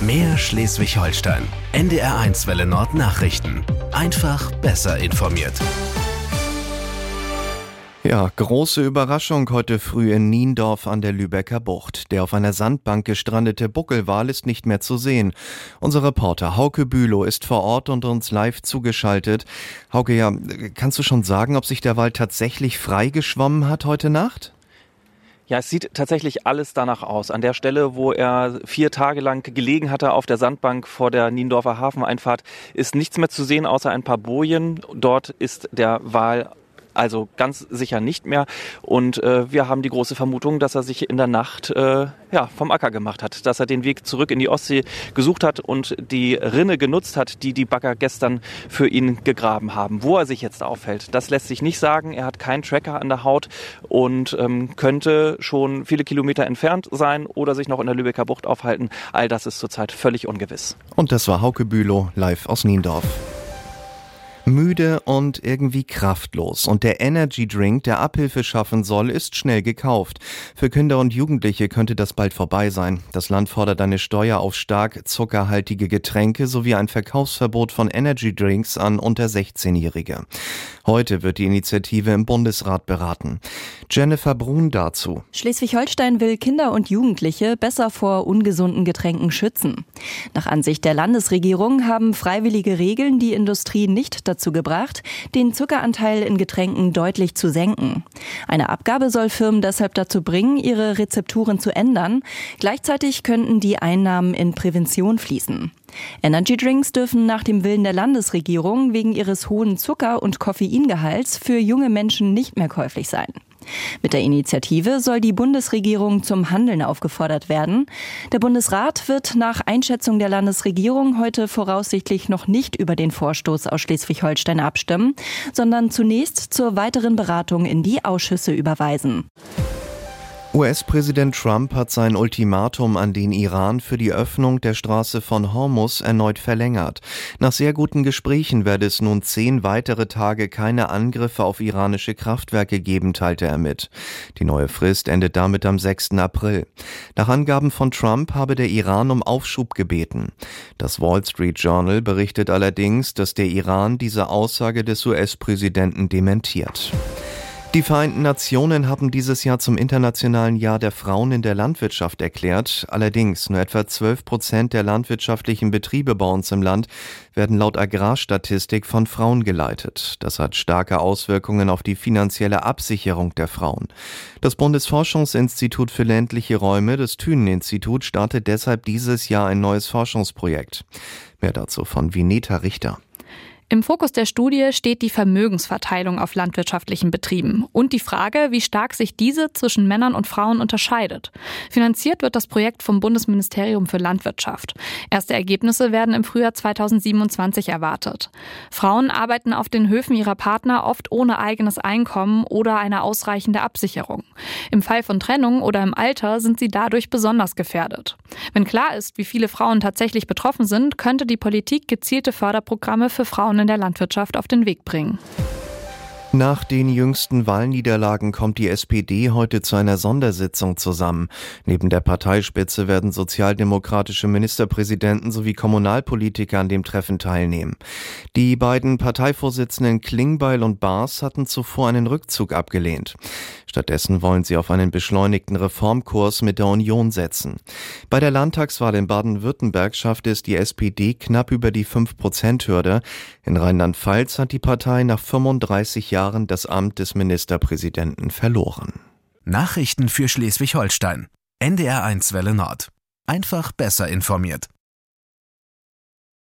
Mehr Schleswig-Holstein. NDR1 Welle Nord Nachrichten. Einfach besser informiert. Ja, große Überraschung heute früh in Niendorf an der Lübecker Bucht. Der auf einer Sandbank gestrandete Buckelwal ist nicht mehr zu sehen. Unser Reporter Hauke Bülow ist vor Ort und uns live zugeschaltet. Hauke, ja, kannst du schon sagen, ob sich der Wal tatsächlich frei geschwommen hat heute Nacht? Ja, es sieht tatsächlich alles danach aus. An der Stelle, wo er 4 Tage lang gelegen hatte auf der Sandbank vor der Niendorfer Hafeneinfahrt, ist nichts mehr zu sehen, außer ein paar Bojen. Dort ist der Wal also ganz sicher nicht mehr. Und wir haben die große Vermutung, dass er sich in der Nacht vom Acker gemacht hat, dass er den Weg zurück in die Ostsee gesucht hat und die Rinne genutzt hat, die die Bagger gestern für ihn gegraben haben. Wo er sich jetzt aufhält, das lässt sich nicht sagen. Er hat keinen Tracker an der Haut und könnte schon viele Kilometer entfernt sein oder sich noch in der Lübecker Bucht aufhalten. All das ist zurzeit völlig ungewiss. Und das war Hauke Bülow live aus Niendorf. Müde und irgendwie kraftlos. Und der Energy Drink, der Abhilfe schaffen soll, ist schnell gekauft. Für Kinder und Jugendliche könnte das bald vorbei sein. Das Land fordert eine Steuer auf stark zuckerhaltige Getränke sowie ein Verkaufsverbot von Energy Drinks an unter 16-Jährige. Heute wird die Initiative im Bundesrat beraten. Jennifer Brun dazu. Schleswig-Holstein will Kinder und Jugendliche besser vor ungesunden Getränken schützen. Nach Ansicht der Landesregierung haben freiwillige Regeln die Industrie nicht dazu gebracht, den Zuckeranteil in Getränken deutlich zu senken. Eine Abgabe soll Firmen deshalb dazu bringen, ihre Rezepturen zu ändern. Gleichzeitig könnten die Einnahmen in Prävention fließen. Energydrinks dürfen nach dem Willen der Landesregierung wegen ihres hohen Zucker- und Koffeingehalts für junge Menschen nicht mehr käuflich sein. Mit der Initiative soll die Bundesregierung zum Handeln aufgefordert werden. Der Bundesrat wird nach Einschätzung der Landesregierung heute voraussichtlich noch nicht über den Vorstoß aus Schleswig-Holstein abstimmen, sondern zunächst zur weiteren Beratung in die Ausschüsse überweisen. US-Präsident Trump hat sein Ultimatum an den Iran für die Öffnung der Straße von Hormuz erneut verlängert. Nach sehr guten Gesprächen werde es nun 10 weitere Tage keine Angriffe auf iranische Kraftwerke geben, teilte er mit. Die neue Frist endet damit am 6. April. Nach Angaben von Trump habe der Iran um Aufschub gebeten. Das Wall Street Journal berichtet allerdings, dass der Iran diese Aussage des US-Präsidenten dementiert. Die Vereinten Nationen haben dieses Jahr zum Internationalen Jahr der Frauen in der Landwirtschaft erklärt. Allerdings nur etwa 12% der landwirtschaftlichen Betriebe bei uns im Land werden laut Agrarstatistik von Frauen geleitet. Das hat starke Auswirkungen auf die finanzielle Absicherung der Frauen. Das Bundesforschungsinstitut für ländliche Räume, das Thünen-Institut, startet deshalb dieses Jahr ein neues Forschungsprojekt. Mehr dazu von Vineta Richter. Im Fokus der Studie steht die Vermögensverteilung auf landwirtschaftlichen Betrieben und die Frage, wie stark sich diese zwischen Männern und Frauen unterscheidet. Finanziert wird das Projekt vom Bundesministerium für Landwirtschaft. Erste Ergebnisse werden im Frühjahr 2027 erwartet. Frauen arbeiten auf den Höfen ihrer Partner oft ohne eigenes Einkommen oder eine ausreichende Absicherung. Im Fall von Trennung oder im Alter sind sie dadurch besonders gefährdet. Wenn klar ist, wie viele Frauen tatsächlich betroffen sind, könnte die Politik gezielte Förderprogramme für Frauen in der Landwirtschaft auf den Weg bringen. Nach den jüngsten Wahlniederlagen kommt die SPD heute zu einer Sondersitzung zusammen. Neben der Parteispitze werden sozialdemokratische Ministerpräsidenten sowie Kommunalpolitiker an dem Treffen teilnehmen. Die beiden Parteivorsitzenden Klingbeil und Baas hatten zuvor einen Rückzug abgelehnt. Stattdessen wollen sie auf einen beschleunigten Reformkurs mit der Union setzen. Bei der Landtagswahl in Baden-Württemberg schaffte es die SPD knapp über die 5%-Hürde. In Rheinland-Pfalz hat die Partei nach 35 Jahren das Amt des Ministerpräsidenten verloren. Nachrichten für Schleswig-Holstein. NDR1 Welle Nord. Einfach besser informiert.